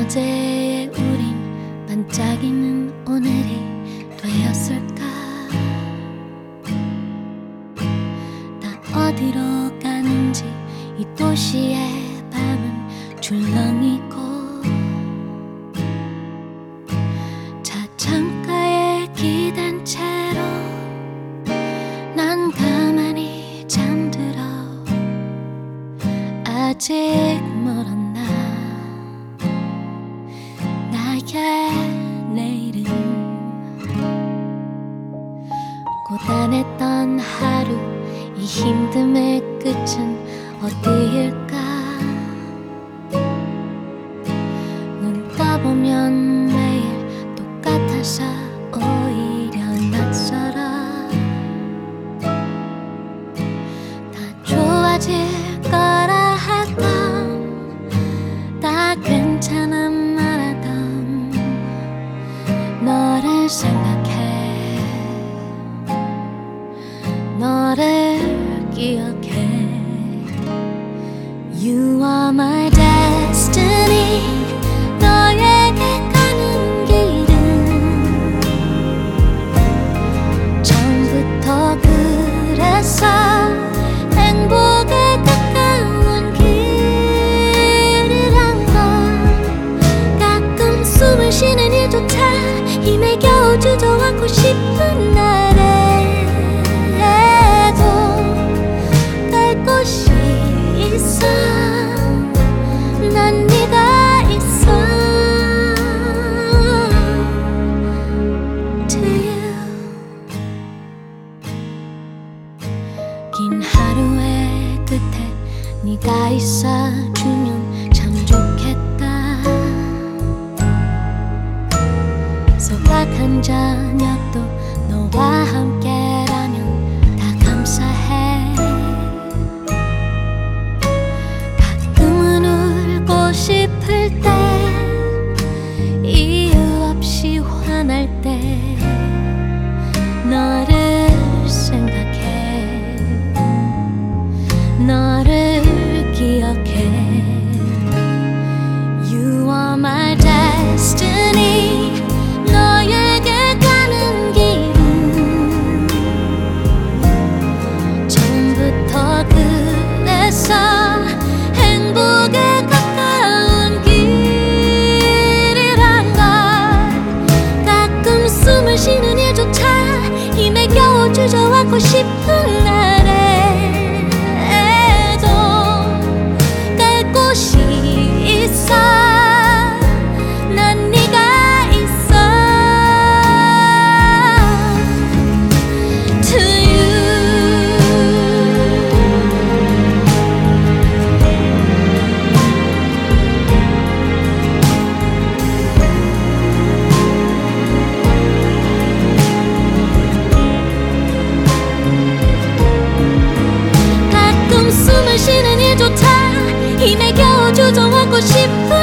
어제의 우린 반짝이는 오늘이 되었을까? 다 어디로 가는지 이 도시의 밤은 출렁이고 자창가에 기댄 채로 난 가만히 잠들어. 아직 멀었나 나의 내일은. 고단했던 하루 이 힘듦의 끝은 어디일까? 눈 떠보면 매일 똑같아서 오히려 낯설어. 다 좋아질 거라 했던, 다 괜찮아 말하던 너를 생각해, 너를 기억해. You are my destiny. 너에게 가는 길은 처음부터 그래서 행복에 가까운 길이란 걸. 가끔 숨을 쉬는 일조차 힘에 겨우 주저앉고 싶은 날에도 갈 곳이 있어. 난 네가 있어. To you. 긴 하루의 끝에 네가 있어주면 참 좋겠다. 소박한 저녁도 너와 함께라면 다 감사해. 가끔은 울고 싶을 때, 이유 없이 화날 때 너를 생각해, 너를 기억해. You are my destiny. 너에게 가는 길은 처음부터 그래서 행복에 가까운 길이란 걸. 가끔 숨을 쉬는 일조차 힘에 겨우 주저앉고 싶은 날에도 갈 곳이 있어. 난 네가 있어. To you. 가끔 숨을 쉬는 일조차 힘에 겨우 주저앉고 싶은